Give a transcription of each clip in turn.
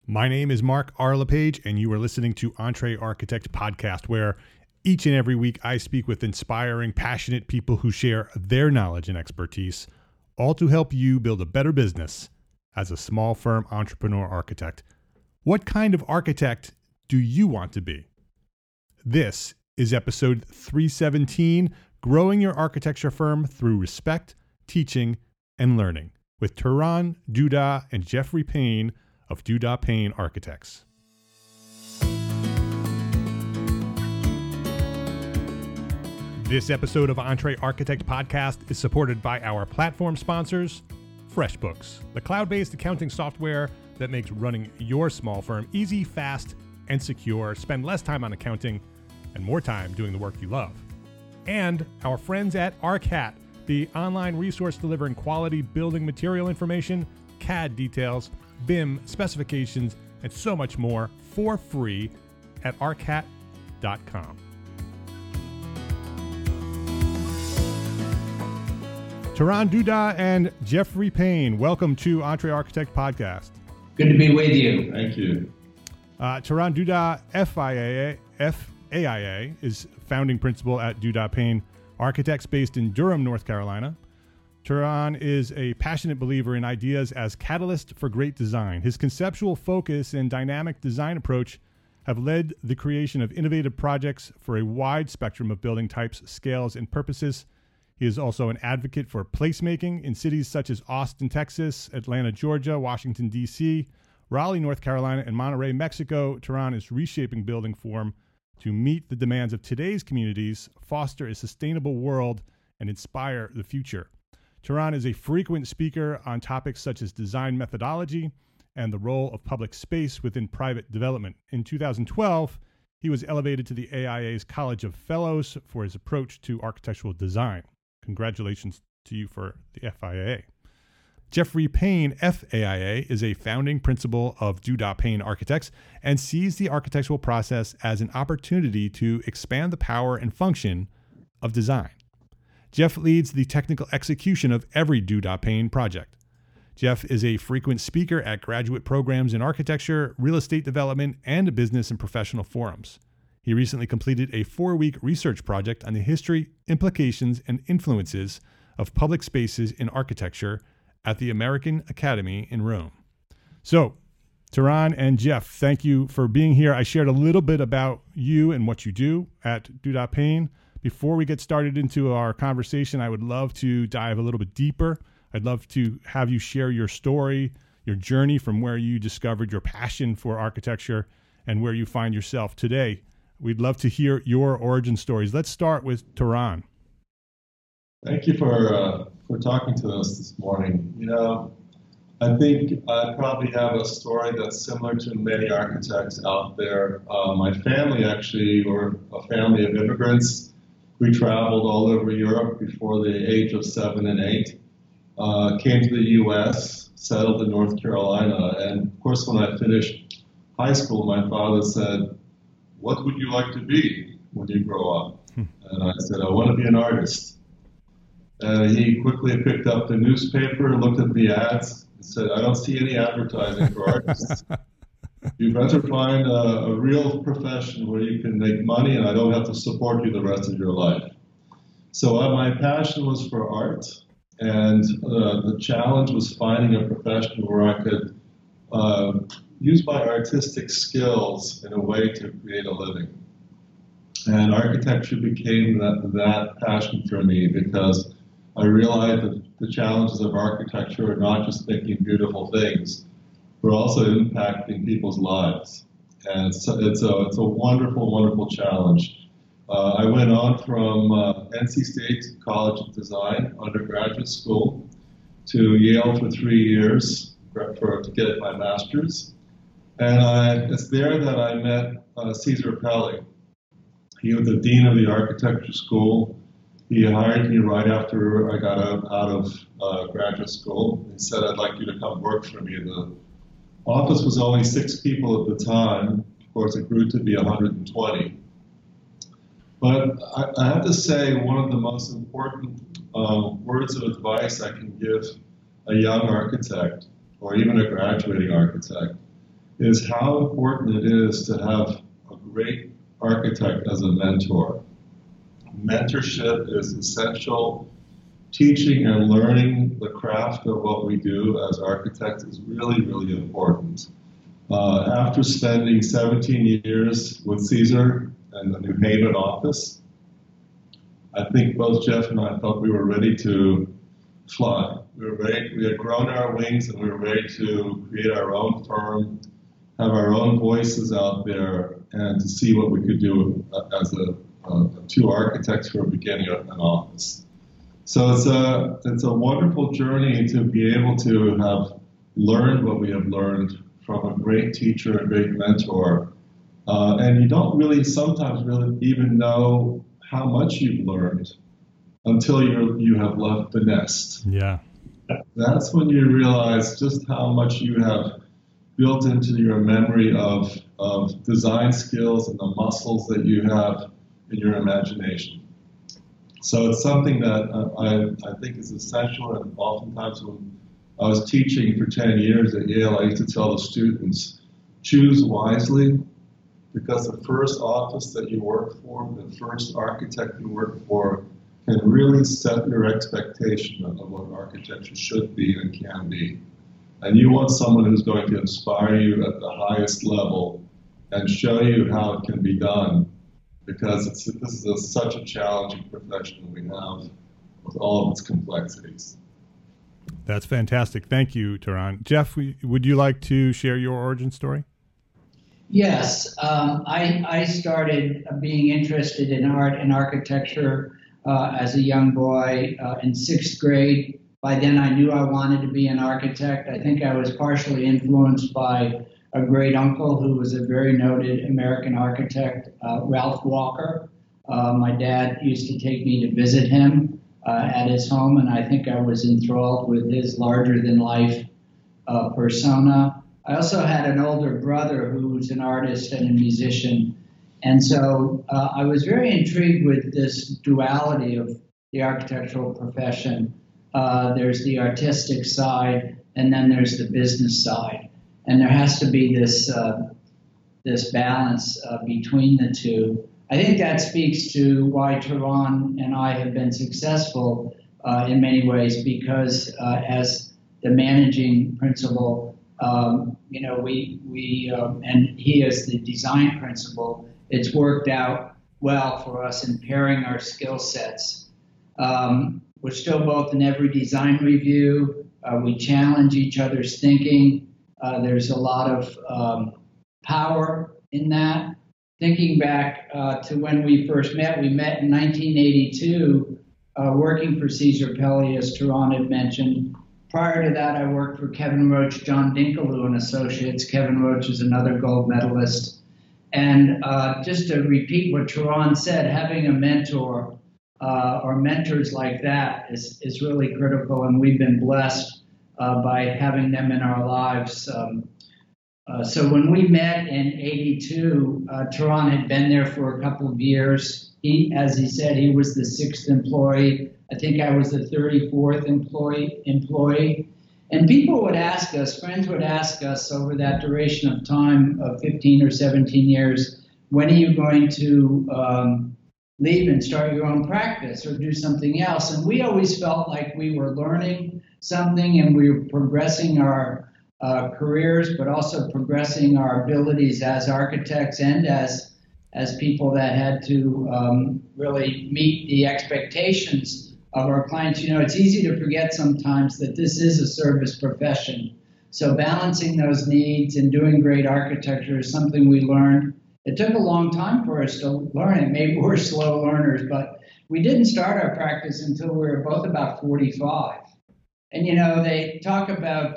My name is Mark R. LePage, and you are listening to Entre Architect Podcast, where each and every week I speak with inspiring, passionate people who share their knowledge and expertise, all to help you build a better business as a small firm entrepreneur architect. What kind of architect do you want to be? This is episode 317, Growing Your Architecture Firm Through Respect, Teaching, and Learning, with Turan Duda and Jeffrey Payne of Duda Payne Architects. This episode of Entre Architect Podcast is supported by our platform sponsors, FreshBooks, the cloud-based accounting software that makes running your small firm easy, fast, and secure. Spend less time on accounting and more time doing the work you love. And our friends at ARCAT, the online resource delivering quality building material information, CAD details, BIM specifications, and so much more for free at arcat.com. Turan Duda and Jeffrey Payne, welcome to Entre Architect Podcast. Good to be with you. Thank you. Turan Duda, FAIA, is founding principal at Duda Payne Architects based in Durham, North Carolina. Turan is a passionate believer in ideas as catalyst for great design. His conceptual focus and dynamic design approach have led the creation of innovative projects for a wide spectrum of building types, scales, and purposes. He is also an advocate for placemaking in cities such as Austin, Texas, Atlanta, Georgia, Washington, D.C., Raleigh, North Carolina, and Monterrey, Mexico. Turan is reshaping building form to meet the demands of today's communities, foster a sustainable world, and inspire the future. Turan is a frequent speaker on topics such as design methodology and the role of public space within private development. In 2012, he was elevated to the AIA's College of Fellows for his approach to architectural design. Congratulations to you for the FIA. Jeffrey Payne, FAIA, is a founding principal of Duda Payne Architects and sees the architectural process as an opportunity to expand the power and function of design. Jeff leads the technical execution of every Duda Payne project. Jeff is a frequent speaker at graduate programs in architecture, real estate development, and business and professional forums. He recently completed a 4-week research project on the history, implications, and influences of public spaces in architecture at the American Academy in Rome. So, Turan and Jeff, thank you for being here. I shared a little bit about you and what you do at Duda Payne. Before we get started into our conversation, I would love to dive a little bit deeper. I'd love to have you share your story, your journey from where you discovered your passion for architecture and where you find yourself today. We'd love to hear your origin stories. Let's start with Turan. Thank you for talking to us this morning. You know, I think I probably have a story that's similar to many architects out there. My family actually were a family of immigrants. We traveled all over Europe before the age of 7 and 8, came to the U.S., settled in North Carolina, and of course when I finished high school, my father said, "What would you like to be when you grow up?" And I said, "I want to be an artist." And he quickly picked up the newspaper, looked at the ads, and said, "I don't see any advertising for artists. You better find a real profession where you can make money and I don't have to support you the rest of your life." So my passion was for art, and the challenge was finding a profession where I could use my artistic skills in a way to create a living. And architecture became that passion for me because I realized that the challenges of architecture are not just making beautiful things, but also impacting people's lives. And it's a wonderful, wonderful challenge. I went on from NC State College of Design undergraduate school to Yale for 3 years to get my master's. And it's there that I met Cesar Pelli. He was the dean of the architecture school. He hired me right after I got out of graduate school. He said, "I'd like you to come work for me." The office was only 6 people at the time. Of course, it grew to be 120. But I have to say, one of the most important words of advice I can give a young architect or even a graduating architect is how important it is to have a great architect as a mentor. Mentorship is essential. Teaching and learning the craft of what we do as architects is really, really important. After spending 17 years with Caesar and the New Haven office, I think both Jeff and I thought we were ready to fly. We had grown our wings and we were ready to create our own firm, have our own voices out there, and to see what we could do as two architects who are beginning an office. So it's a wonderful journey to be able to have learned what we have learned from a great teacher, a great mentor, and you don't really sometimes really even know how much you've learned until you have left the nest. Yeah. That's when you realize just how much you have built into your memory of design skills and the muscles that you have in your imagination. So it's something that I think is essential, and oftentimes when I was teaching for 10 years at Yale, I used to tell the students, choose wisely, because the first office that you work for, the first architect you work for, can really set your expectation of what architecture should be and can be. And you want someone who's going to inspire you at the highest level and show you how it can be done, because this is such a challenging profession we have with all of its complexities. That's fantastic. Thank you, Turan. Jeff, would you like to share your origin story? Yes. I started being interested in art and architecture as a young boy in 6th grade. By then I knew I wanted to be an architect. I think I was partially influenced by a great uncle who was a very noted American architect, Ralph Walker. My dad used to take me to visit him at his home, and I think I was enthralled with his larger-than-life persona. I also had an older brother who was an artist and a musician, and so I was very intrigued with this duality of the architectural profession. There's the artistic side, and then there's the business side. And there has to be this balance between the two. I think that speaks to why Turan and I have been successful in many ways, because as the managing principal, we and he as the design principal, it's worked out well for us in pairing our skill sets. We're still both in every design review. We challenge each other's thinking. There's a lot of power in that. Thinking back to when we first met, we met in 1982, working for Caesar Pelli, as Turan had mentioned. Prior to that, I worked for Kevin Roach, John Dinkeloo and Associates. Kevin Roach is another gold medalist. And just to repeat what Turan said, having a mentor or mentors like that is really critical, and we've been blessed by having them in our lives. So when we met in 82, Turan had been there for a couple of years. As he said, he was the 6th employee. I think I was the 34th employee. And people would ask us, friends would ask us over that duration of time of 15 or 17 years, when are you going to leave and start your own practice or do something else? And we always felt like we were learning something and we were progressing our careers, but also progressing our abilities as architects and as people that had to really meet the expectations of our clients. You know, it's easy to forget sometimes that this is a service profession. So balancing those needs and doing great architecture is something we learned. It took a long time for us to learn it. Maybe we're slow learners, but we didn't start our practice until we were both about 45. And, you know, they talk about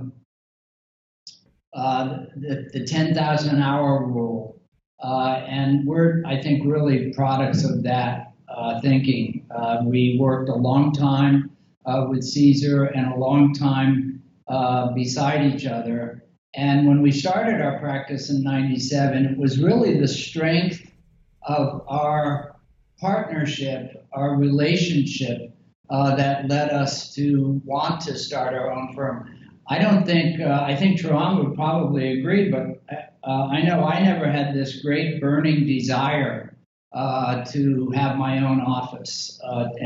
the 10,000 hour rule. And we're, I think, really products of that thinking. We worked a long time with Caesar and a long time beside each other. And when we started our practice in 97, it was really the strength of our partnership, our relationship, that led us to want to start our own firm. I don't think, I think Tryon would probably agree, but I know I never had this great burning desire to have my own office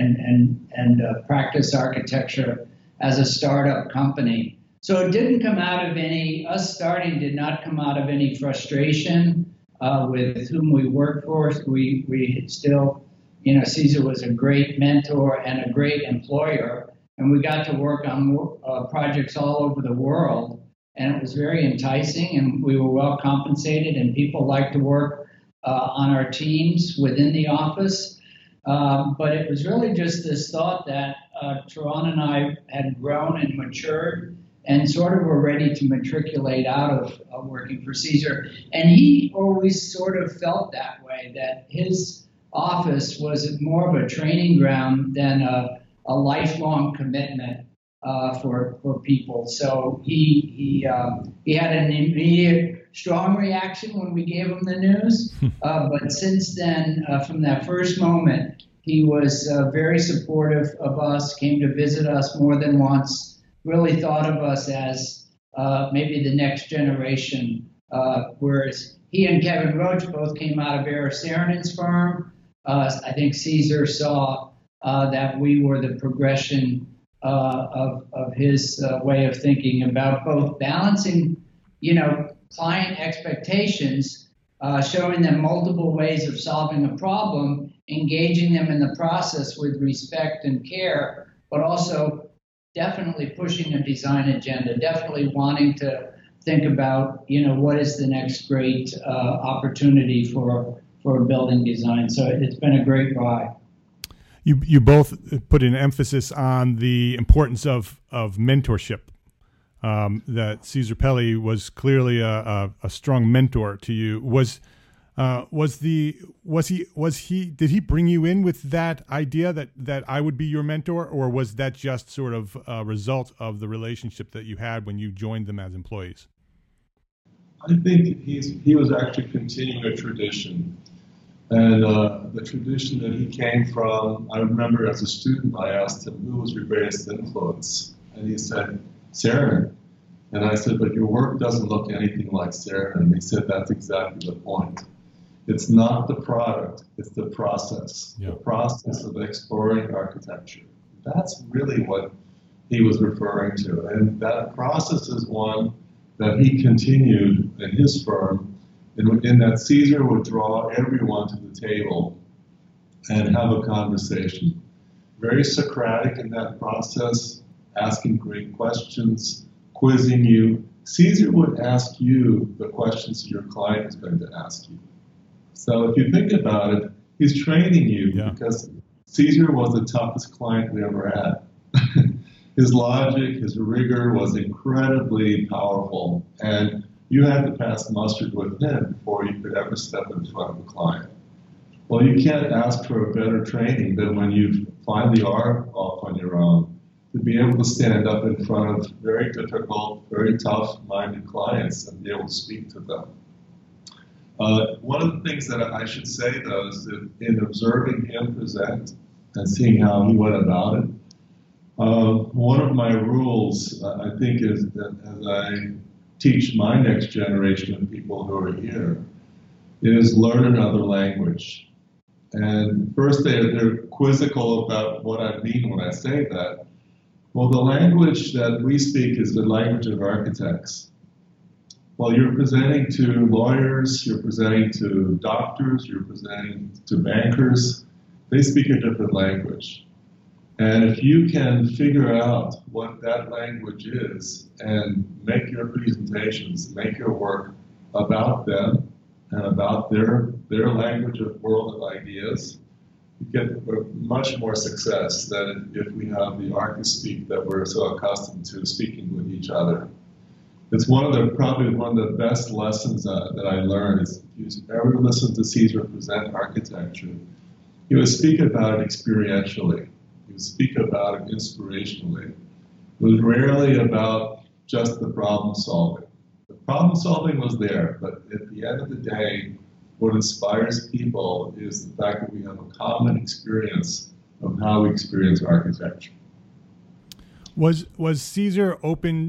and practice architecture as a startup company. So it didn't come out of us starting did not come out of any frustration with whom we worked for. We still, Caesar was a great mentor and a great employer. And we got to work on projects all over the world, and it was very enticing, and we were well compensated, and people liked to work on our teams within the office. But it was really just this thought that Tryon and I had grown and matured and sort of were ready to matriculate out of working for Caesar. And he always sort of felt that way, that his office was more of a training ground than a lifelong commitment for people. So he had an immediate strong reaction when we gave him the news. But since then, from that first moment, he was very supportive of us, came to visit us more than once, really thought of us as maybe the next generation. Whereas he and Kevin Roach both came out of Bear Saarinen's firm. I think Caesar saw that we were the progression of his way of thinking about both balancing, client expectations, showing them multiple ways of solving a problem, engaging them in the process with respect and care, but also definitely pushing a design agenda, definitely wanting to think about, what is the next great opportunity for building design. So it's been a great ride. You both put an emphasis on the importance of mentorship. That Caesar Pelli was clearly a strong mentor to you. Did he bring you in with that idea that I would be your mentor, or was that just sort of a result of the relationship that you had when you joined them as employees? I think he was actually continuing a tradition. And the tradition that he came from, I remember as a student, I asked him, who was your greatest influence? And he said, Saarinen. And I said, but your work doesn't look anything like Saarinen. And he said, that's exactly the point. It's not the product, it's the process. Yeah. The process of exploring architecture. That's really what he was referring to. And that process is one that he continued in his firm, in that Caesar would draw everyone to the table and have a conversation. Very Socratic in that process, asking great questions, quizzing you. Caesar would ask you the questions your client is going to ask you. So if you think about it, he's training you because Caesar was the toughest client we ever had. His logic, his rigor was incredibly powerful, and you had to pass muster with him before you could ever step in front of a client. Well, you can't ask for a better training than when you finally are off on your own, to be able to stand up in front of very difficult, very tough-minded clients and be able to speak to them. One of the things that I should say, though, is that in observing him present and seeing how he went about it, one of my rules, I think, is that as I teach my next generation of people who are here, is learn another language. And first they're quizzical about what I mean when I say that. Well, the language that we speak is the language of architects. Well, you're presenting to lawyers, you're presenting to doctors, you're presenting to bankers. They speak a different language. And if you can figure out what that language is and make your presentations, make your work about them and about their language of world of ideas, you get much more success than if we have the archi-speak that we're so accustomed to speaking with each other. It's probably one of the best lessons that I learned is if you ever listen to Caesar present architecture, he would speak about it experientially. He would speak about it inspirationally. It was rarely about just the problem solving. The problem solving was there, but at the end of the day, what inspires people is the fact that we have a common experience of how we experience architecture. Was Caesar open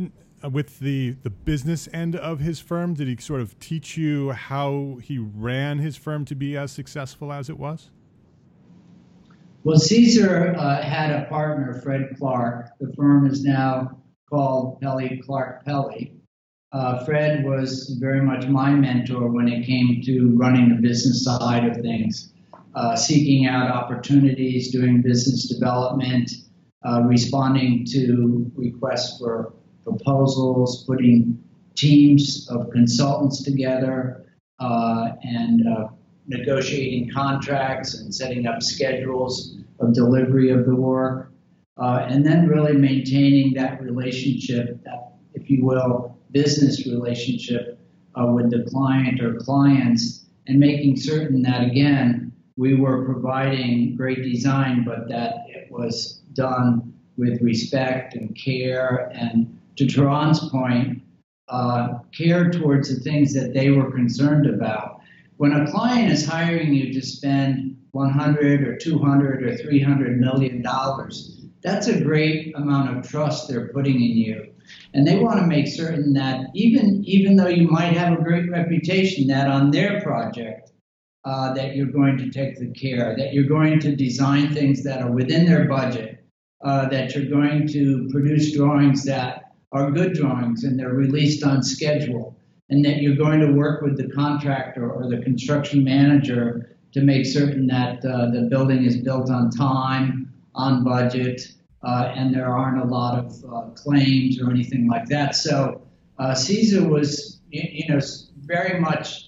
with the business end of his firm? Did he sort of teach you how he ran his firm to be as successful as it was? Well, Caesar had a partner, Fred Clark. The firm is now called Pelly Clark Pelly. Fred was very much my mentor when it came to running the business side of things, seeking out opportunities, doing business development, responding to requests for proposals, putting teams of consultants together, and negotiating contracts and setting up schedules of delivery of the work, and then really maintaining that relationship, that, if you will, business relationship with the client or clients, and making certain that, again, we were providing great design, but that it was done with respect and care, and to Teron's point, care towards the things that they were concerned about. When a client is hiring you to spend $100 or $200 or $300 million, that's a great amount of trust they're putting in you. And they want to make certain that even though you might have a great reputation, that on their project, that you're going to take the care, that you're going to design things that are within their budget, that you're going to produce drawings that are good drawings and they're released on schedule, and that you're going to work with the contractor or the construction manager to make certain that the building is built on time, on budget, and there aren't a lot of claims or anything like that. So Caesar was, very much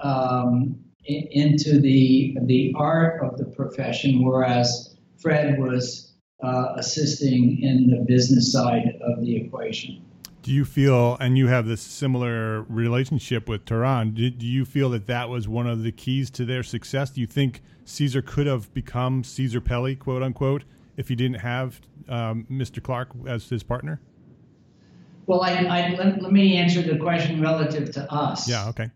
into the art of the profession, whereas Fred was assisting in the business side of the equation. Do you feel, and you have this similar relationship with Teron, do you feel that was one of the keys to their success? Do you think Caesar could have become Caesar Pelly, quote unquote, if he didn't have Mr. Clark as his partner? Well, let me answer the question relative to us. Yeah, okay.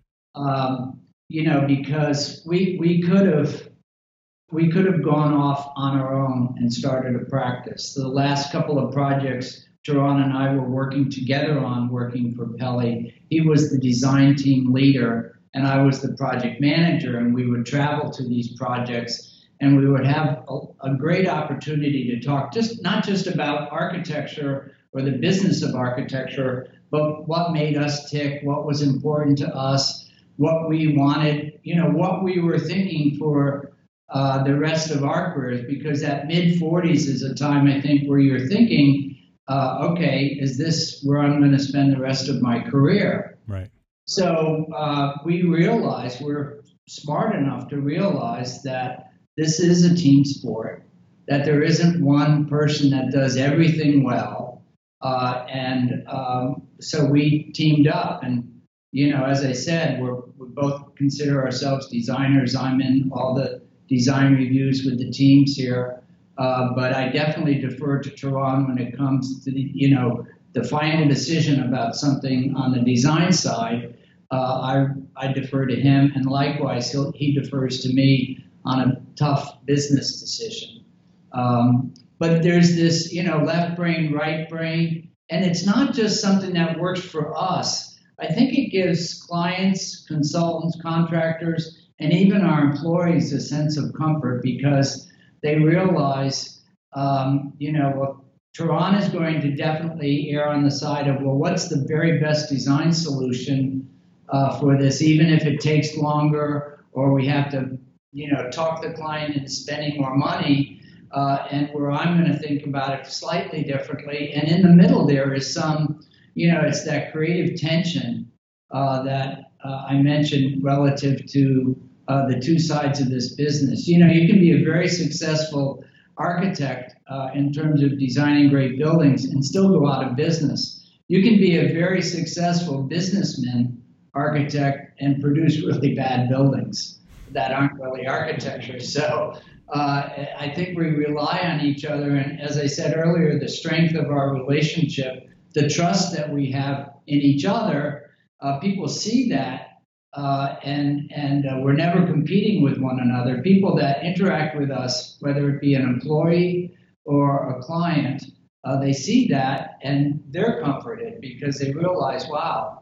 Because we could have gone off on our own and started a practice. The last couple of projects Teron and I were working together on, working for Pelly. He was the design team leader, and I was the project manager, and we would travel to these projects, and we would have a great opportunity to talk, not just about architecture or the business of architecture, but what made us tick, what was important to us, what we wanted, what we were thinking for the rest of our careers, because that mid-40s is a time, I think, where you're thinking, okay, is this where I'm going to spend the rest of my career? Right. So we're smart enough to realize that this is a team sport, that there isn't one person that does everything well. So we teamed up, and, as I said, we both consider ourselves designers. I'm in all the design reviews with the teams here. But I definitely defer to Teron when it comes to the final decision about something on the design side. I defer to him, and likewise he defers to me on a tough business decision. But there's this left brain, right brain, and it's not just something that works for us. I think it gives clients, consultants, contractors, and even our employees a sense of comfort, because they realize, Teron is going to definitely err on the side of, well, what's the very best design solution for this, even if it takes longer, or we have to, talk the client into spending more money, and where I'm going to think about it slightly differently. And in the middle there is some, it's that creative tension that I mentioned relative to the two sides of this business. You can be a very successful architect in terms of designing great buildings and still go out of business. You can be a very successful businessman, architect, and produce really bad buildings that aren't really architecture. So I think we rely on each other. And as I said earlier, the strength of our relationship, the trust that we have in each other, people see that. And we're never competing with one another. People that interact with us, whether it be an employee or a client, they see that and they're comforted because they realize, wow,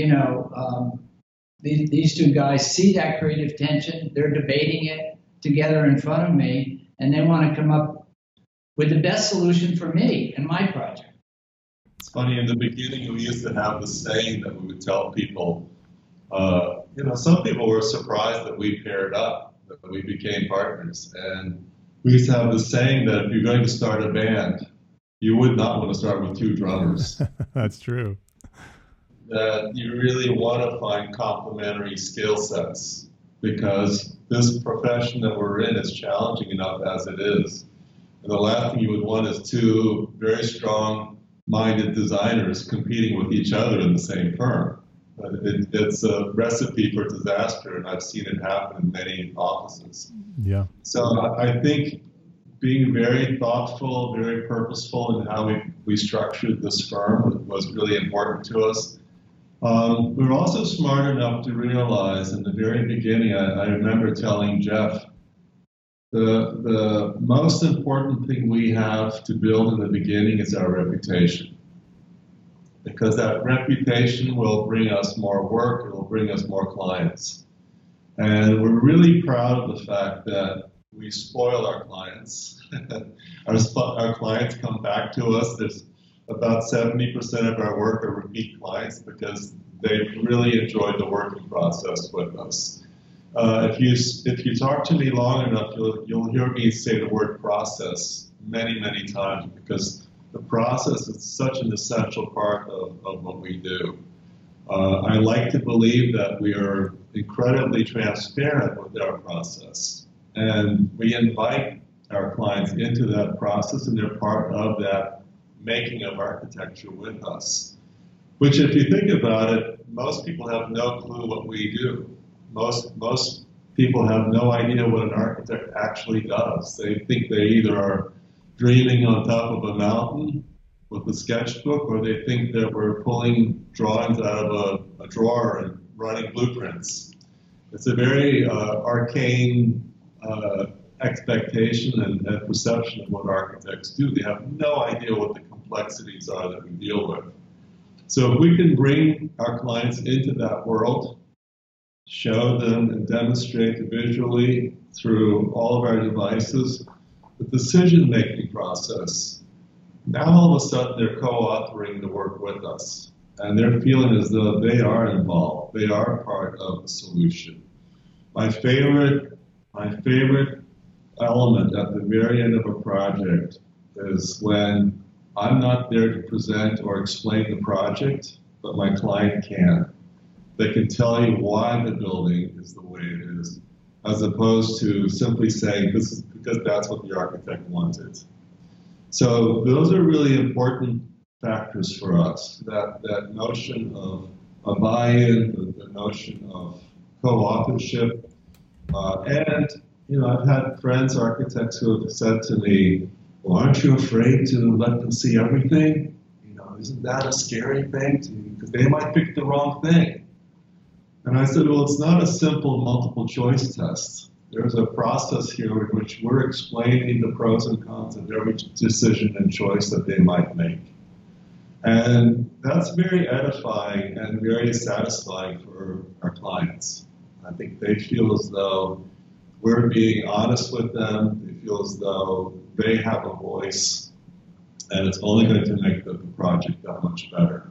these two guys see that creative tension. They're debating it together in front of me, and they want to come up with the best solution for me and my project. It's funny, in the beginning, we used to have this saying that we would tell people, some people were surprised that we paired up, that we became partners. And we used to have this saying that if you're going to start a band, you would not want to start with two drummers. That's true. That you really want to find complementary skill sets, because this profession that we're in is challenging enough as it is. And the last thing you would want is two very strong-minded designers competing with each other in the same firm. It's a recipe for disaster, and I've seen it happen in many offices. Yeah. So I think being very thoughtful, very purposeful in how we structured this firm was really important to us. We were also smart enough to realize in the very beginning, I remember telling Jeff, the most important thing we have to build in the beginning is our reputation. Because that reputation will bring us more work, it will bring us more clients. And we're really proud of the fact that we spoil our clients. Our clients come back to us. There's about 70% of our work are repeat clients because they've really enjoyed the working process with us. If you talk to me long enough, you'll hear me say the word process many, many times, because the process is such an essential part of what we do. I like to believe that we are incredibly transparent with our process, and we invite our clients into that process, and they're part of that making of architecture with us. Which, if you think about it, most people have no clue what we do. Most people have no idea what an architect actually does. They think they either are dreaming on top of a mountain with a sketchbook, or they think that we're pulling drawings out of a drawer and running blueprints. It's a very arcane expectation and perception of what architects do. They have no idea what the complexities are that we deal with. So if we can bring our clients into that world, show them and demonstrate visually through all of our devices the decision-making process, now all of a sudden they're co-authoring the work with us. And they're feeling as though they are involved. They are part of the solution. My favorite element at the very end of a project is when I'm not there to present or explain the project, but my client can. They can tell you why the building is the way it is, as opposed to simply saying this is because that's what the architect wanted. So those are really important factors for us, that notion of a buy-in, the notion of co-authorship. And, I've had friends, architects, who have said to me, well, aren't you afraid to let them see everything? Isn't that a scary thing? Because they might pick the wrong thing. And I said, well, it's not a simple multiple choice test. There's a process here in which we're explaining the pros and cons of every decision and choice that they might make. And that's very edifying and very satisfying for our clients. I think they feel as though we're being honest with them. They feel as though they have a voice, and it's only going to make the project that much better.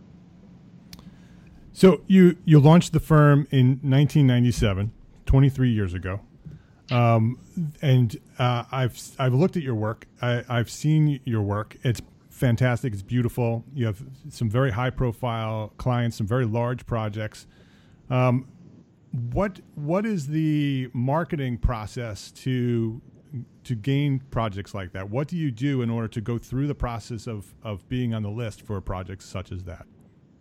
So you launched the firm in 1997, 23 years ago. And I've looked at your work. I've seen your work. It's fantastic. It's beautiful. You have some very high profile clients, some very large projects. What is the marketing process to gain projects like that? What do you do in order to go through the process of being on the list for projects such as that?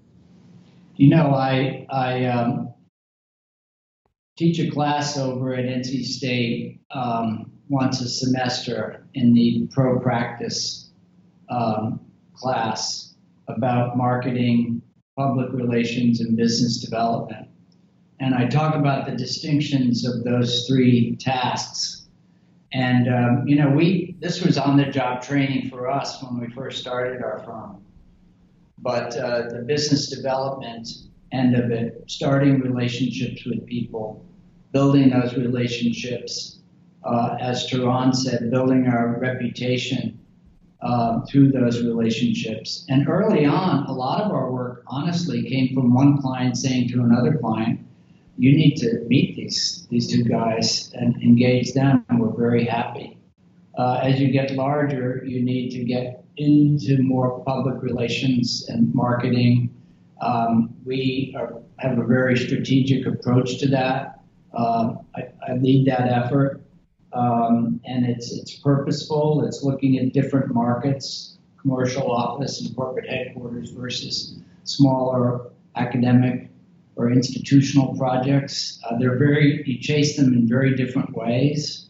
I teach a class over at NC State once a semester in the pro practice class about marketing, public relations, and business development. And I talk about the distinctions of those three tasks. And this was on-the-job training for us when we first started our firm. But the business development end of it, starting relationships with people, building those relationships, as Tehran said, building our reputation through those relationships. And early on, a lot of our work, honestly, came from one client saying to another client, you need to meet these two guys and engage them. And we're very happy. As you get larger, you need to get into more public relations and marketing. We have a very strategic approach to that. I lead that effort, and it's purposeful. It's looking at different markets, commercial office and corporate headquarters versus smaller academic or institutional projects. You chase them in very different ways.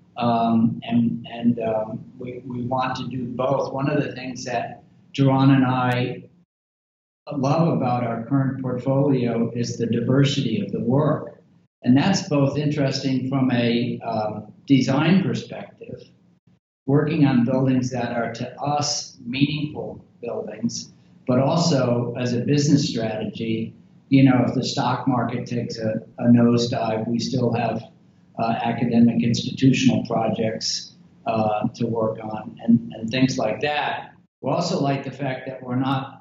We want to do both. One of the things that Tehran and I love about our current portfolio is the diversity of the work. And that's both interesting from a design perspective, working on buildings that are to us meaningful buildings, but also as a business strategy, if the stock market takes a nosedive, we still have academic institutional projects to work on and things like that. We also like the fact that we're not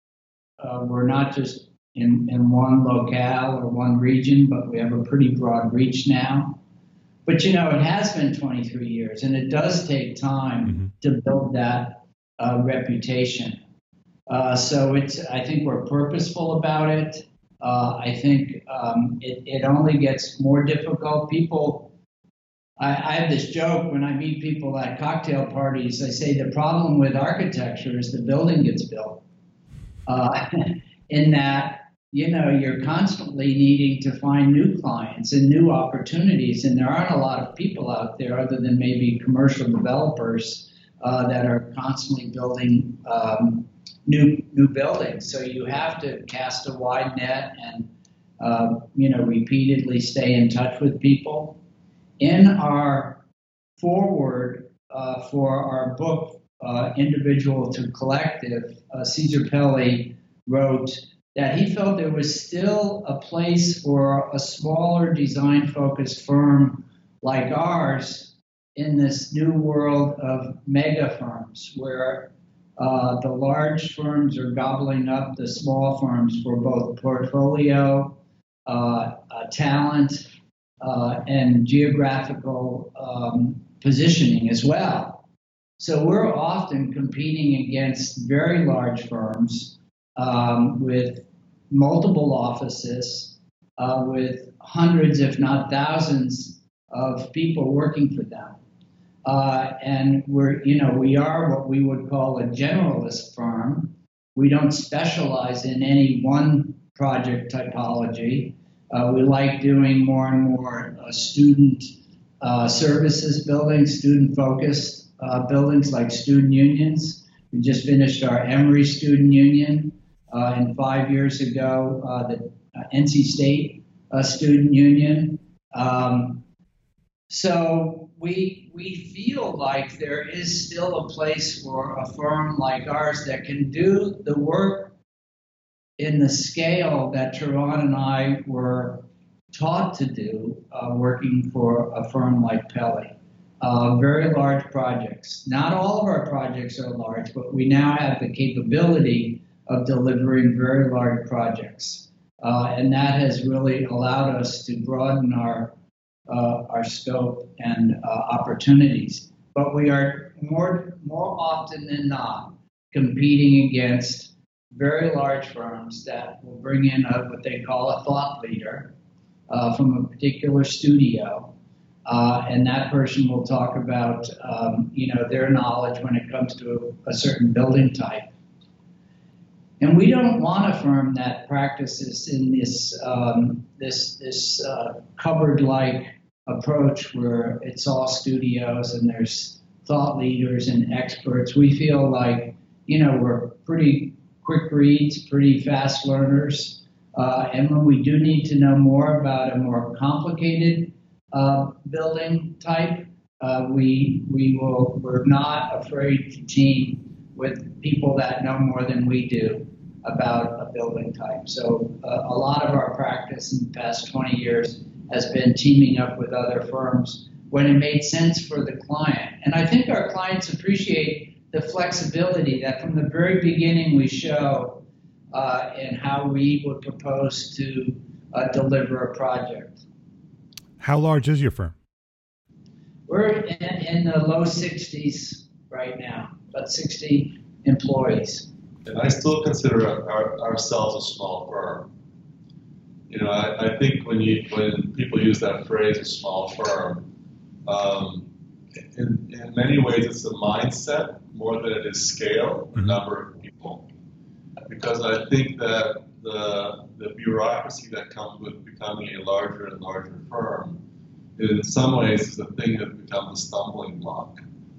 just in one locale or one region, but we have a pretty broad reach now. But it has been 23 years, and it does take time to build that reputation. So I think we're purposeful about it. I think it only gets more difficult. I have this joke when I meet people at cocktail parties. I say the problem with architecture is the building gets built. In that, you're constantly needing to find new clients and new opportunities, and there aren't a lot of people out there other than maybe commercial developers that are constantly building new buildings. So you have to cast a wide net and repeatedly stay in touch with people. In our foreword for our book, Individual to Collective, Caesar Pelli wrote that he felt there was still a place for a smaller design-focused firm like ours in this new world of mega firms where the large firms are gobbling up the small firms for both portfolio, talent, and geographical positioning as well. So we're often competing against very large firms with multiple offices, with hundreds, if not thousands, of people working for them. And we are what we would call a generalist firm. We don't specialize in any one project typology. We like doing more and more student services buildings, student-focused buildings like student unions. We just finished our Emory Student Union, and 5 years ago, the NC State Student Union. So we feel like there is still a place for a firm like ours that can do the work in the scale that Tehran and I were taught to do, working for a firm like Pelli. Very large projects. Not all of our projects are large, but we now have the capability of delivering very large projects. And that has really allowed us to broaden our scope and opportunities. But we are more often than not competing against very large firms that will bring in what they call a thought leader from a particular studio. And that person will talk about their knowledge when it comes to a certain building type. And we don't want a firm that practices in this cupboard-like approach where it's all studios and there's thought leaders and experts. We feel like, we're pretty quick reads, pretty fast learners. And when we do need to know more about a more complicated building type, we're not afraid to team with people that know more than we do about a building type. So a lot of our practice in the past 20 years has been teaming up with other firms when it made sense for the client. And I think our clients appreciate the flexibility that from the very beginning we show in how we would propose to deliver a project. How large is your firm? We're in the low 60s right now, about 60 employees. And I still consider ourselves a small firm. You know, I think when people use that phrase, a small firm, in many ways it's a mindset more than it is scale, the number of people. Because I think that the bureaucracy that comes with becoming a larger and larger firm, in some ways, is the thing that becomes a stumbling block.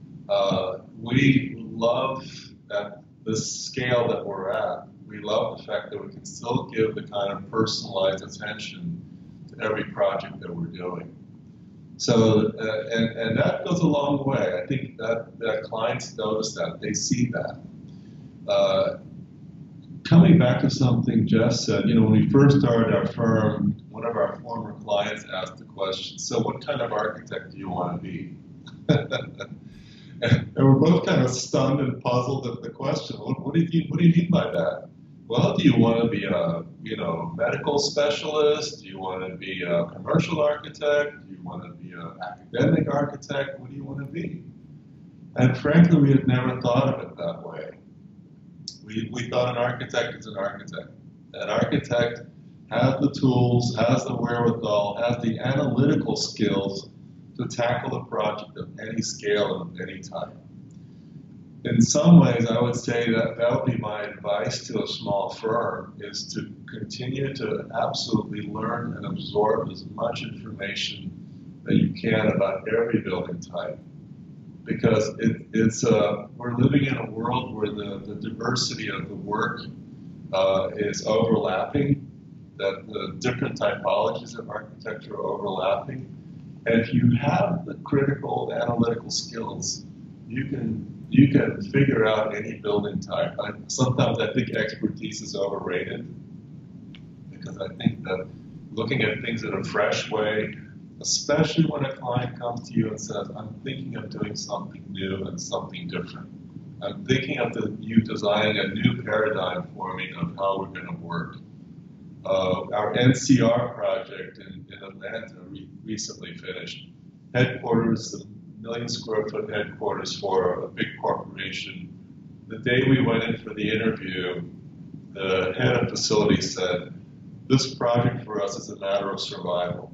We love at the scale that we're at, we love the fact that we can still give the kind of personalized attention to every project that we're doing. So, and that goes a long way. I think that clients notice that, they see that. Coming back to something Jeff said, you know, when we first started our firm, one of our former clients asked the question, so what kind of architect do you want to be? And we're both kind of stunned and puzzled at the question. What do you mean by that? Well, do you want to be a medical specialist? Do you want to be a commercial architect? Do you want to be an academic architect? What do you want to be? And frankly, we had never thought of it that way. We thought an architect is an architect. An architect has the tools, has the wherewithal, has the analytical skills to tackle a project of any scale and of any type. In some ways, I would say that would be my advice to a small firm, is to continue to absolutely learn and absorb as much information that you can about every building type. Because we're living in a world where the diversity of the work is overlapping, that the different typologies of architecture are overlapping. And if you have the critical analytical skills, you can figure out any building type. Sometimes I think expertise is overrated, because I think that looking at things in a fresh way, especially when a client comes to you and says, I'm thinking of doing something new and something different. I'm thinking of you designing a new paradigm for me of how we're going to work. Our NCR project in Atlanta recently finished. Headquarters, a 1 million square foot headquarters for a big corporation. The day we went in for the interview, the head of facility said, this project for us is a matter of survival.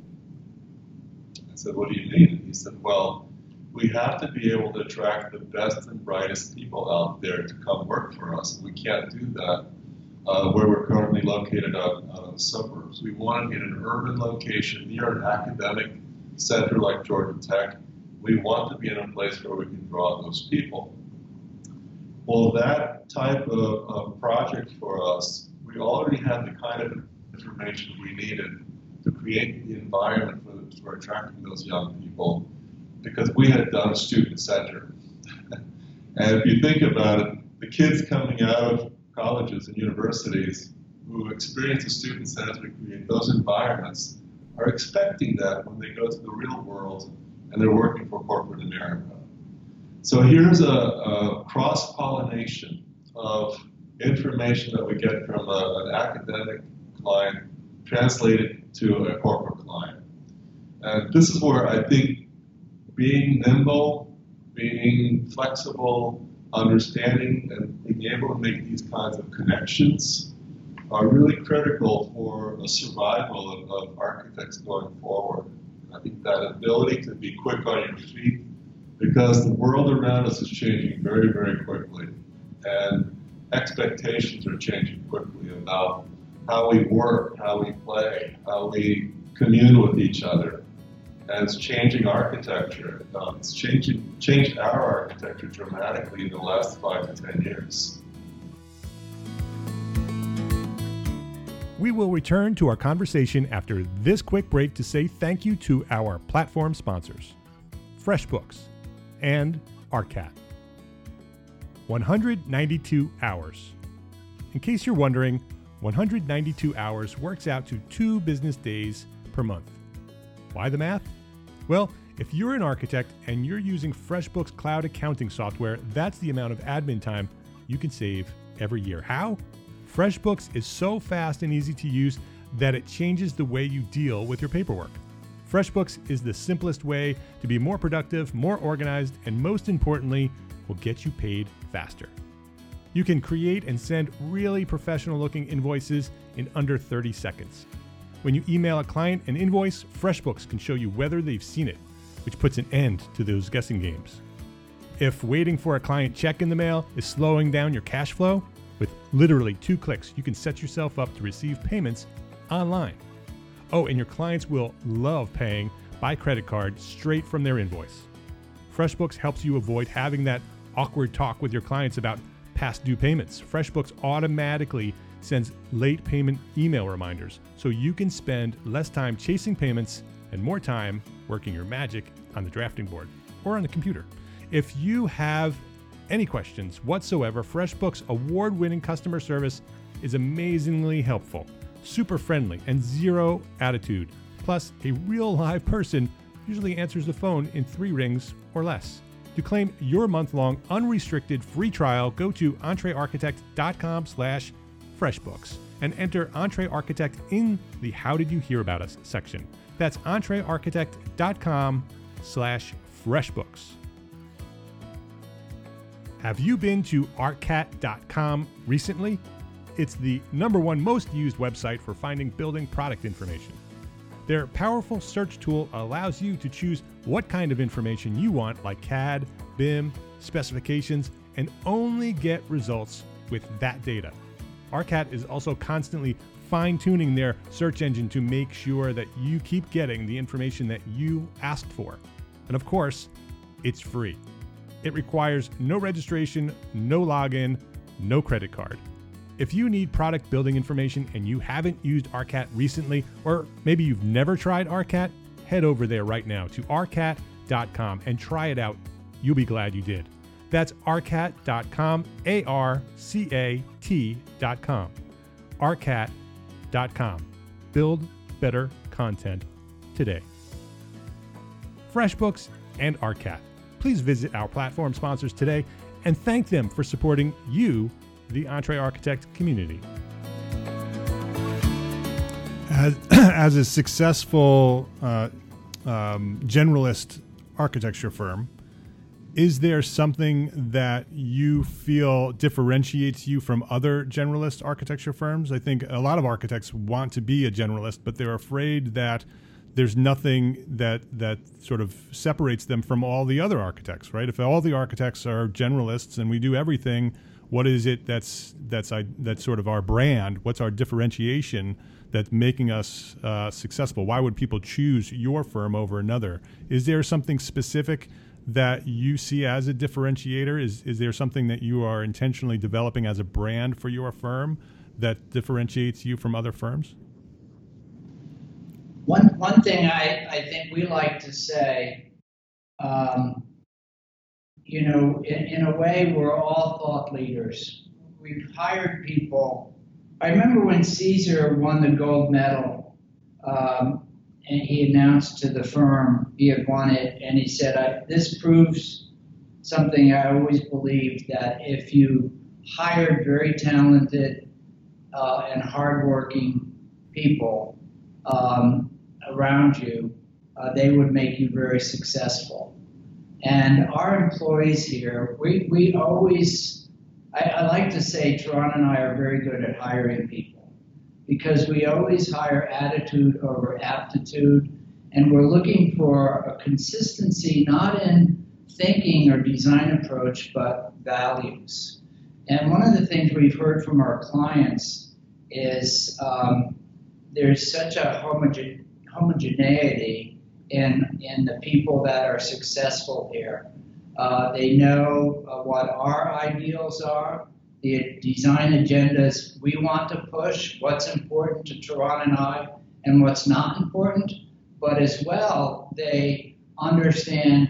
I said, what do you mean? He said, well, we have to be able to attract the best and brightest people out there to come work for us. We can't do that where we're currently located out in the suburbs. We want to be in an urban location near an academic center like Georgia Tech. We want to be in a place where we can draw those people. Well, that type of project for us, we already had the kind of information we needed to create the environment for attracting those young people, because we had done a student center. And if you think about it, the kids coming out of colleges and universities who experience the student centers we create, those environments, are expecting that when they go to the real world and they're working for corporate America. So here's a cross-pollination of information that we get from an academic client translated to a corporate client. And this is where I think being nimble, being flexible, understanding, and being able to make these kinds of connections are really critical for the survival of architects going forward. I think that ability to be quick on your feet, because the world around us is changing very, very quickly, and expectations are changing quickly about how we work, how we play, how we commune with each other. And it's changing architecture. It's changed our architecture dramatically in the last 5 to 10 years. We will return to our conversation after this quick break to say thank you to our platform sponsors. FreshBooks, and ARCAT. 192 hours. In case you're wondering, 192 hours works out to 2 business days per month. Why the math? Well, if you're an architect and you're using FreshBooks cloud accounting software, that's the amount of admin time you can save every year. How? FreshBooks is so fast and easy to use that it changes the way you deal with your paperwork. FreshBooks is the simplest way to be more productive, more organized, and most importantly, will get you paid faster. You can create and send really professional-looking invoices in under 30 seconds. When you email a client an invoice, FreshBooks can show you whether they've seen it, which puts an end to those guessing games. If waiting for a client check in the mail is slowing down your cash flow, with literally 2 clicks, you can set yourself up to receive payments online. Oh, and your clients will love paying by credit card straight from their invoice. FreshBooks helps you avoid having that awkward talk with your clients about past due payments. FreshBooks automatically sends late payment email reminders, so you can spend less time chasing payments and more time working your magic on the drafting board or on the computer. If you have any questions whatsoever, FreshBooks' award-winning customer service is amazingly helpful, super friendly, and zero attitude. Plus, a real live person usually answers the phone in 3 rings or less. To claim your month-long unrestricted free trial, go to entrearchitect.com/FreshBooks and enter EntreArchitect in the How Did You Hear About Us section. That's entrearchitect.com/FreshBooks. Have you been to arcat.com recently? It's the #1 most used website for finding building product information. Their powerful search tool allows you to choose what kind of information you want, like CAD, BIM, specifications, and only get results with that data. ARCAT is also constantly fine-tuning their search engine to make sure that you keep getting the information that you asked for. And of course, it's free. It requires no registration, no login, no credit card. If you need product building information and you haven't used ARCAT recently, or maybe you've never tried ARCAT, head over there right now to arcat.com and try it out. You'll be glad you did. That's arcat.com, ARCAT.com. arcat.com. Build better content today. FreshBooks and ARCAT. Please visit our platform sponsors today and thank them for supporting you, the EntreArchitect community. As a successful generalist architecture firm, is there something that you feel differentiates you from other generalist architecture firms? I think a lot of architects want to be a generalist, but they're afraid that there's nothing that sort of separates them from all the other architects, right? If all the architects are generalists and we do everything, what is it that's sort of our brand? What's our differentiation that's making us successful? Why would people choose your firm over another? Is there something specific that you see as a differentiator? Is there something that you are intentionally developing as a brand for your firm that differentiates you from other firms? One thing I think we like to say, in a way, we're all thought leaders. We've hired people. I remember when Caesar won the gold medal, and he announced to the firm he had won it, and he said, this proves something I always believed, that if you hired very talented and hardworking people around you, they would make you very successful. And our employees here, we always, I like to say Toronto and I are very good at hiring people, because we always hire attitude over aptitude, and we're looking for a consistency, not in thinking or design approach, but values. And one of the things we've heard from our clients is there's such a homogeneity in the people that are successful here. They know what our ideals are, the design agendas we want to push, what's important to Toronto and I, and what's not important. But as well, they understand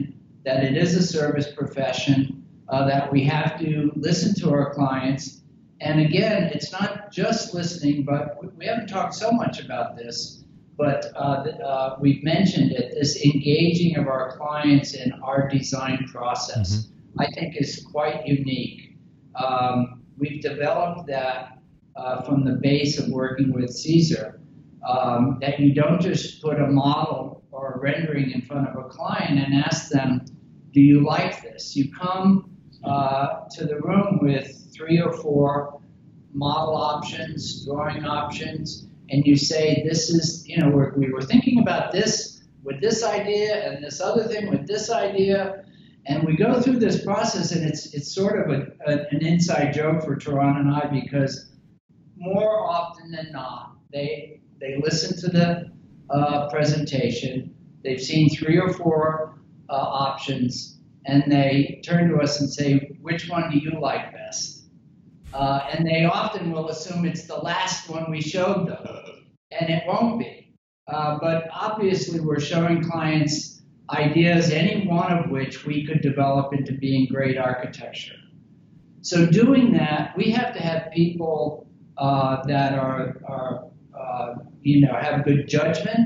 that it is a service profession, that we have to listen to our clients. And again, it's not just listening, but we haven't talked so much about this, but we've mentioned it, this engaging of our clients in our design process, I think is quite unique. We've developed that from the base of working with Caesar, that you don't just put a model or a rendering in front of a client and ask them, do you like this? You come to the room with 3 or 4 model options, drawing options, and you say, this is, we were thinking about this with this idea and this other thing with this idea. And we go through this process, and it's sort of an inside joke for Tehran and I, because more often than not, they listen to the presentation, they've seen 3 or 4 options, and they turn to us and say, which one do you like best? And they often will assume it's the last one we showed them, and it won't be. But obviously, we're showing clients ideas, any one of which we could develop into being great architecture. So doing that, we have to have people that are have good judgment,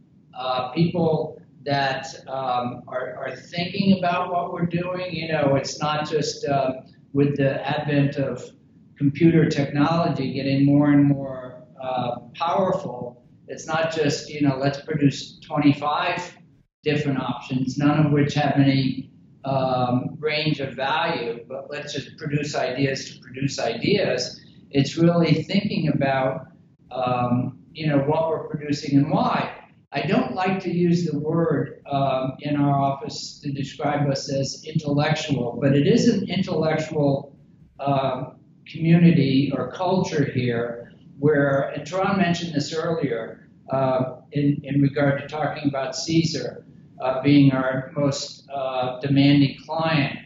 people that are thinking about what we're doing. It's not just with the advent of computer technology getting more and more powerful. It's not just, let's produce 25 different options, none of which have any range of value, but let's just produce ideas to produce ideas. It's really thinking about, what we're producing and why. I don't like to use the word in our office to describe us as intellectual, but it is an intellectual community or culture here where, and Tehran mentioned this earlier in regard to talking about Caesar being our most demanding client.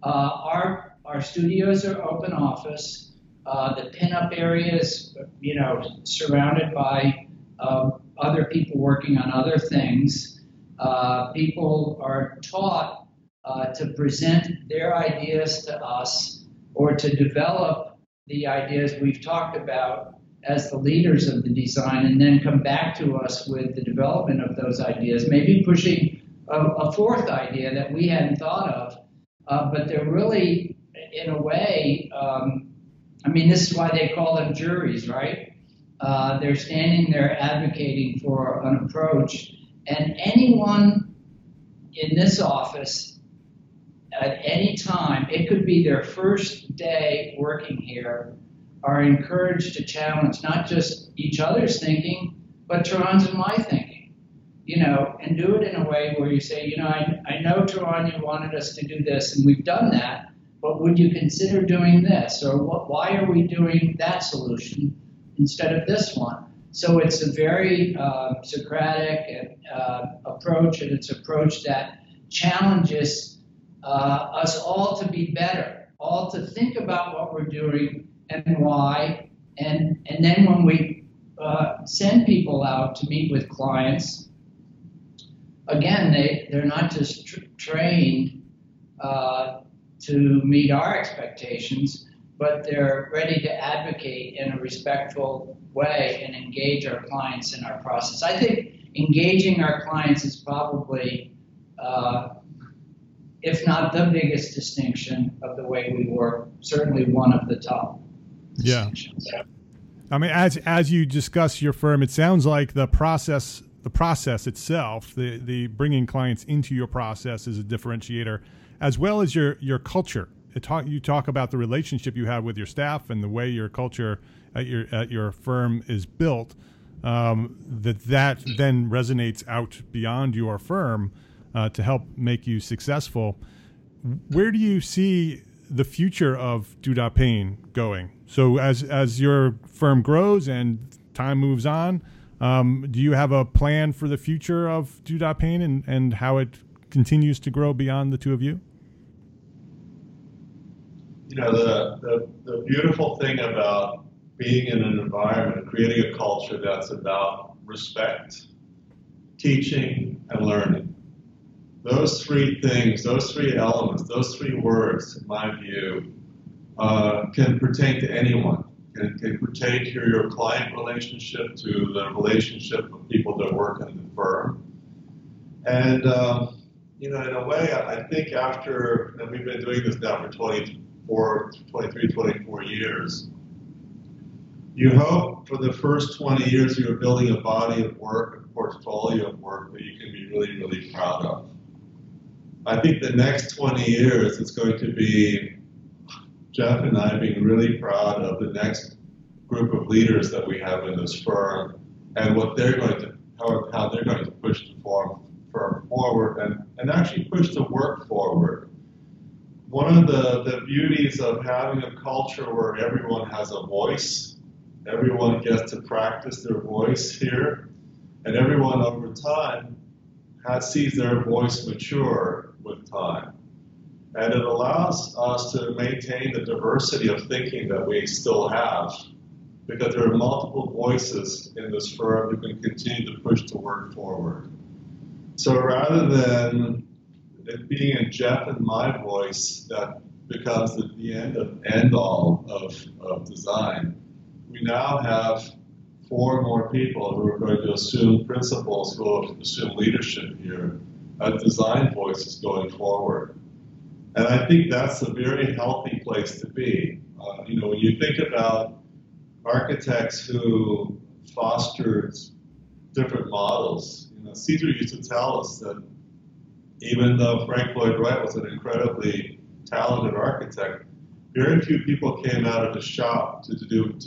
Our studios are open office. The pinup area is, surrounded by other people working on other things. People are taught to present their ideas to us or to develop the ideas we've talked about as the leaders of the design, and then come back to us with the development of those ideas, maybe pushing a 4th idea that we hadn't thought of. But they're really, in a way, this is why they call them juries, right? They're standing there advocating for an approach, and anyone in this office at any time, it could be their first day working here, are encouraged to challenge not just each other's thinking, but Tehran's and my thinking, and do it in a way where you say, I know, Tehran, you wanted us to do this, and we've done that, but would you consider doing this? Or why are we doing that solution instead of this one? So it's a very Socratic approach, and it's an approach that challenges us all to be better, all to think about what we're doing and why. And then when we send people out to meet with clients, again, they're not just trained to meet our expectations, but they're ready to advocate in a respectful way and engage our clients in our process. I think engaging our clients is probably, if not the biggest distinction of the way we work, certainly one of the top distinctions. Yeah. As you discuss your firm, it sounds like the process itself, the bringing clients into your process is a differentiator, as well as your culture. You talk about the relationship you have with your staff and the way your culture at your firm is built. That then resonates out beyond your firm to help make you successful. Where do you see the future of Dudapane going? So as your firm grows and time moves on, do you have a plan for the future of Dudapane and how it continues to grow beyond the two of you? The beautiful thing about being in an environment, creating a culture that's about respect, teaching, and learning. those three things, those three elements, those three words, in my view, can pertain to anyone. Can pertain to your client relationship, to the relationship of people that work in the firm. And, in a way, I think after, and we've been doing this now for 24 years, you hope for the first 20 years you're building a body of work, a portfolio of work that you can be really, really proud of. I think the next 20 years is going to be Jeff and I being really proud of the next group of leaders that we have in this firm and what they're going to, how they're going to push the firm forward and actually push the work forward. One of the beauties of having a culture where everyone has a voice, everyone gets to practice their voice here, and everyone over time sees their voice mature with time. And it allows us to maintain the diversity of thinking that we still have, because there are multiple voices in this firm who can continue to push the work forward. So rather than it being in Jeff and my voice that becomes the end all of design, we now have 4 more people who are going to assume principles, who will assume leadership here as design voices going forward. And I think that's a very healthy place to be. When you think about architects who fostered different models, Caesar used to tell us that even though Frank Lloyd Wright was an incredibly talented architect, very few people came out of the shop to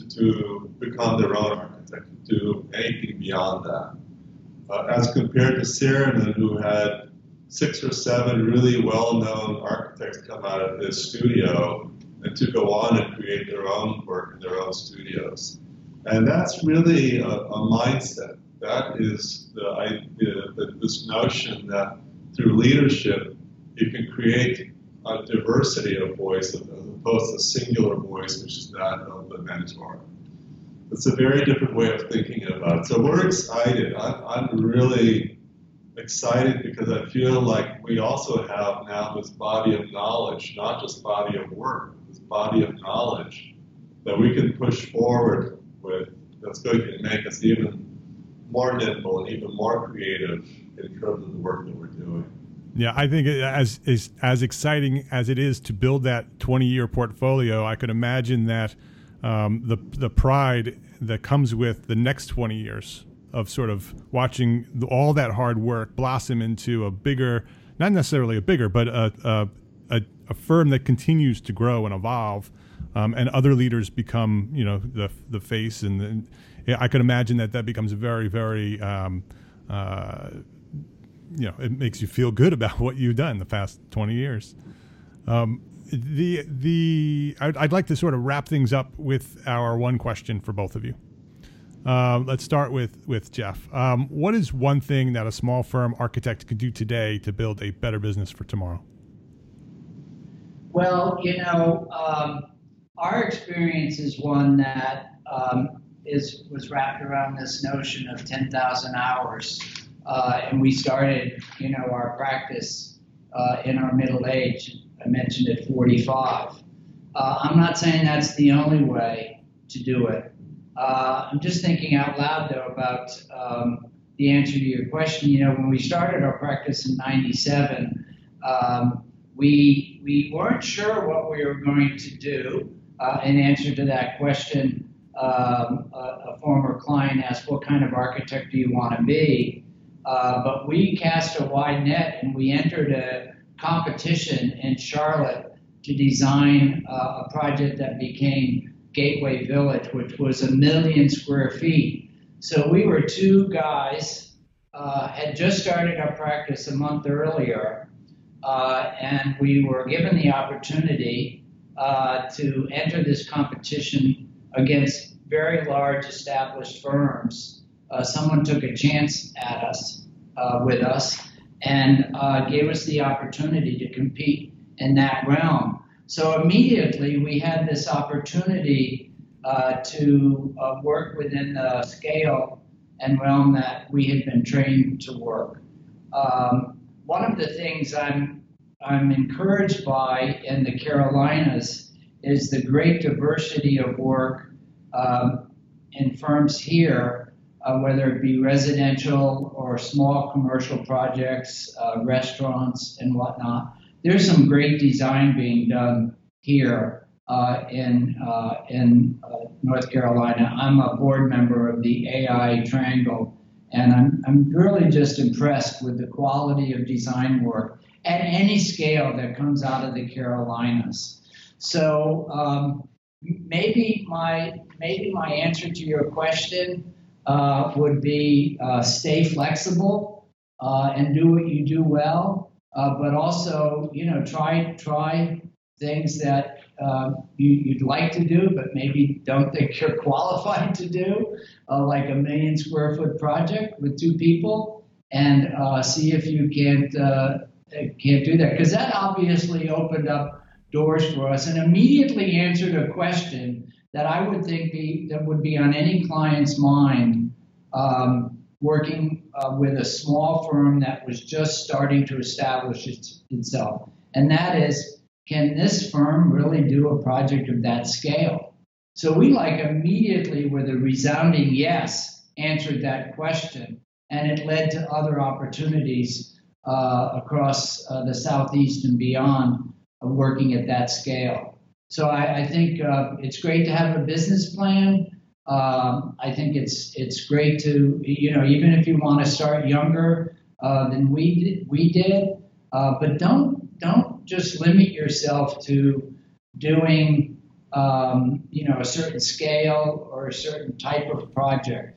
become their own architect, to do anything beyond that. As compared to Saarinen, who had 6 or 7 really well-known architects come out of his studio and to go on and create their own work in their own studios. And that's really a mindset. That is the idea, this notion that through leadership, you can create a diversity of voice as opposed to a singular voice, which is that of the mentor. It's a very different way of thinking about it. So we're excited. I'm really excited because I feel like we also have now this body of knowledge, not just body of work, this body of knowledge that we can push forward with, that's going to make us even more nimble and even more creative in terms of the work that we're doing. Yeah, I think as exciting as it is to build that 20-year portfolio, I could imagine that the pride that comes with the next 20 years of sort of watching all that hard work blossom into a bigger, not necessarily a bigger, but a firm that continues to grow and evolve, and other leaders become, the face, and I could imagine that becomes very, very, it makes you feel good about what you've done the past 20 years. I'd like to sort of wrap things up with our one question for both of you. Let's start with Jeff. What is one thing that a small firm architect could do today to build a better business for tomorrow? Well, our experience is one that was wrapped around this notion of 10,000 hours. And we started, our practice in our middle age. I mentioned at 45. I'm not saying that's the only way to do it. I'm just thinking out loud, though, about the answer to your question. When we started our practice in '97, we weren't sure what we were going to do. In answer to that question, a former client asked, "What kind of architect do you want to be?" But we cast a wide net, and we entered a competition in Charlotte to design a project that became Gateway Village, which was 1 million square feet. So we were 2 guys, had just started our practice a month earlier, and we were given the opportunity to enter this competition against very large established firms. Someone took a chance at us, with us, and gave us the opportunity to compete in that realm. So immediately we had this opportunity to work within the scale and realm that we had been trained to work. one of the things I'm encouraged by in the Carolinas is the great diversity of work in firms here, whether it be residential or small commercial projects, restaurants and whatnot. There's some great design being done here in North Carolina. I'm a board member of the AI Triangle, and I'm really just impressed with the quality of design work at any scale that comes out of the Carolinas. So maybe my answer to your question would be stay flexible and do what you do well, but also try things that you'd like to do, but maybe don't think you're qualified to do, like a 1 million square foot project with 2 people, and see if you can't do that, because that obviously opened up doors for us and immediately answered a question that I would think that would be on any client's mind, working with a small firm that was just starting to establish itself, and that is, can this firm really do a project of that scale? So we immediately, with a resounding yes, answered that question, and it led to other opportunities across the Southeast and beyond, working at that scale. So I think it's great to have a business plan. I think it's great to, even if you want to start younger than we did, but don't just limit yourself to doing, a certain scale or a certain type of project.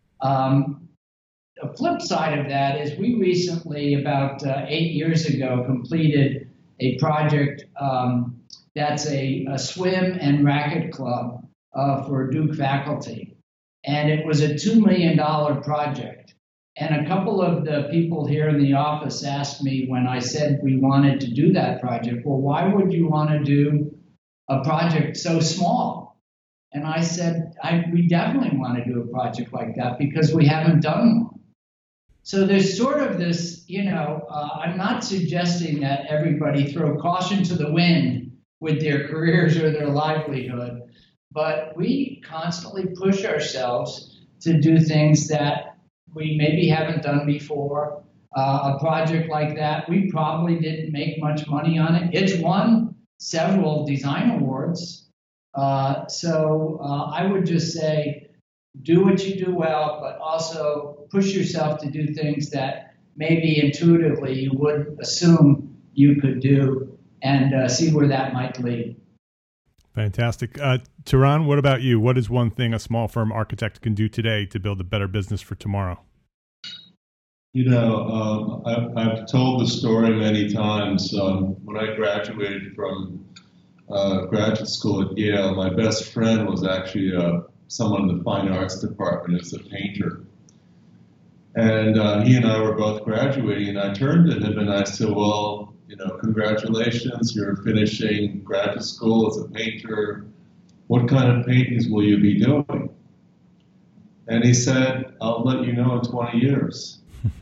The flip side of that is we recently, about 8 years ago, completed a project that's a swim and racket club for Duke faculty. And it was a $2 million project. And a couple of the people here in the office asked me when I said we wanted to do that project, well, why would you want to do a project so small? And I said, we definitely want to do a project like that because we haven't done one. So there's sort of this, I'm not suggesting that everybody throw caution to the wind with their careers or their livelihood, but we constantly push ourselves to do things that we maybe haven't done before. A project like that, we probably didn't make much money on it. It's won several design awards. So I would just say, do what you do well, but also push yourself to do things that maybe intuitively you wouldn't assume you could do, and see where that might lead. Fantastic. Tehran, what about you? What is one thing a small firm architect can do today to build a better business for tomorrow? I've told the story many times. When I graduated from graduate school at Yale, my best friend was actually someone in the fine arts department as a painter. And he and I were both graduating, and I turned to him and I said, well, congratulations, you're finishing graduate school as a painter. What kind of paintings will you be doing? And he said, I'll let you know in 20 years.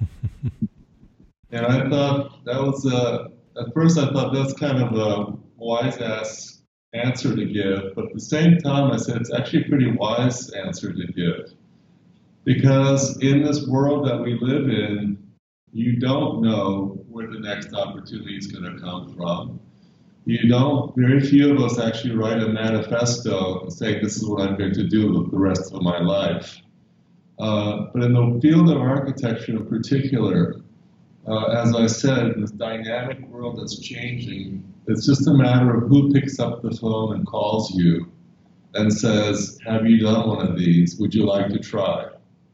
And I thought that was, at first I thought that's kind of a wise-ass answer to give, but at the same time I said it's actually a pretty wise answer to give. Because in this world that we live in, you don't know where the next opportunity is going to come from. Very few of us actually write a manifesto saying this is what I'm going to do the rest of my life. But in the field of architecture in particular, as I said, in this dynamic world that's changing, it's just a matter of who picks up the phone and calls you and says, have you done one of these? Would you like to try?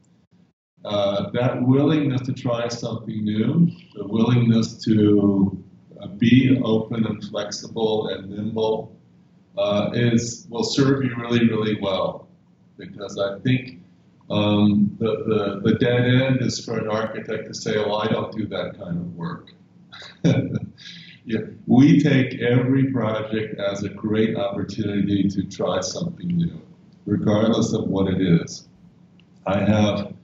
That willingness to try something new, the willingness to be open and flexible and nimble will serve you really, really well. Because I think the dead end is for an architect to say, oh, I don't do that kind of work. Yeah, we take every project as a great opportunity to try something new, regardless of what it is. I have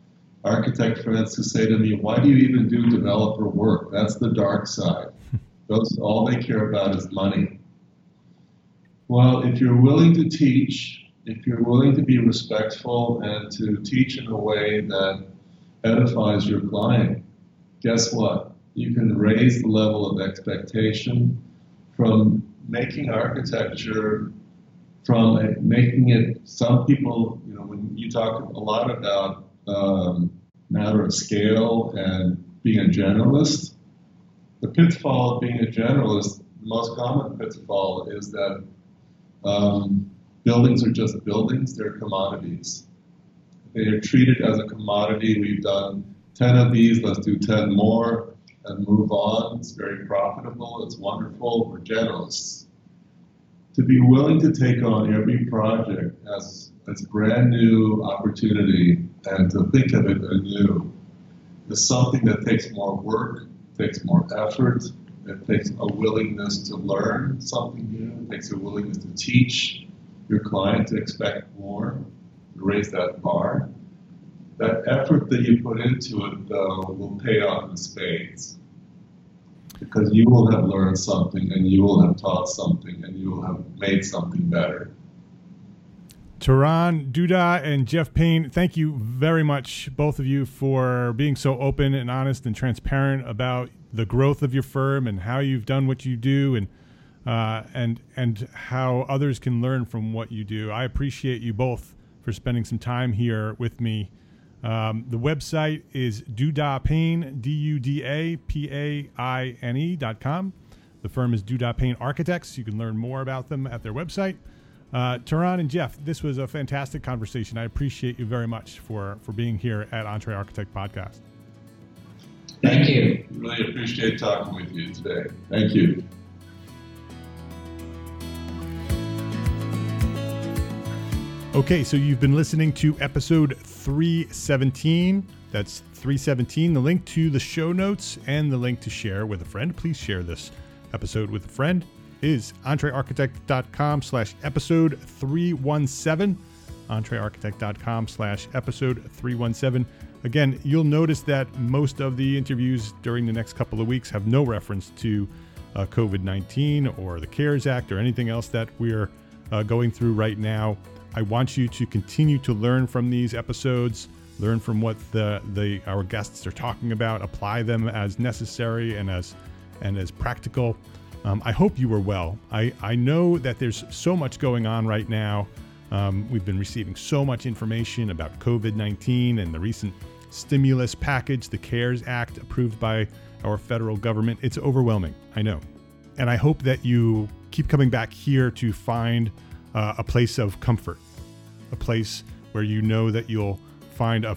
architect friends who say to me, why do you even do developer work? That's the dark side. All they care about is money. Well, if you're willing to teach, if you're willing to be respectful and to teach in a way that edifies your client, guess what? You can raise the level of expectation from making architecture, from making it, some people, when you talk a lot about matter of scale and being a generalist, the pitfall of being a generalist, the most common pitfall is that buildings are just buildings, they're commodities. They are treated as a commodity. We've done 10 of these, let's do 10 more and move on. It's very profitable, it's wonderful, we're generalists. To be willing to take on every project as a brand new opportunity and to think of it anew is something that takes more work, takes more effort, it takes a willingness to learn something new, it takes a willingness to teach your client to expect more, to raise that bar. That effort that you put into it, though, will pay off in spades. Because you will have learned something, and you will have taught something, and you will have made something better. Turan Duda and Jeff Payne, thank you very much, both of you, for being so open and honest and transparent about the growth of your firm and how you've done what you do, and how others can learn from what you do. I appreciate you both for spending some time here with me. The website is DudaPayne, DudaPaine.com. The firm is Duda Payne Architects. You can learn more about them at their website. Turan and Jeff, this was a fantastic conversation. I appreciate you very much for being here at Entre Architect Podcast. Thank you. Really appreciate talking with you today. Thank you. Okay, so you've been listening to episode 317. That's 317. The link to the show notes and the link to share with a friend. Please share this episode with a friend. Is entrearchitect.com/episode 317. entrearchitect.com/episode 317. Again, you'll notice that most of the interviews during the next couple of weeks have no reference to COVID-19 or the CARES Act or anything else that we're going through right now. I want you to continue to learn from these episodes, learn from what our guests are talking about, apply them as necessary and as practical. I hope you were well. I know that there's so much going on right now. We've been receiving so much information about COVID-19 and the recent stimulus package, the CARES Act approved by our federal government. It's overwhelming, I know. And I hope that you keep coming back here to find a place of comfort, a place where you know that you'll find a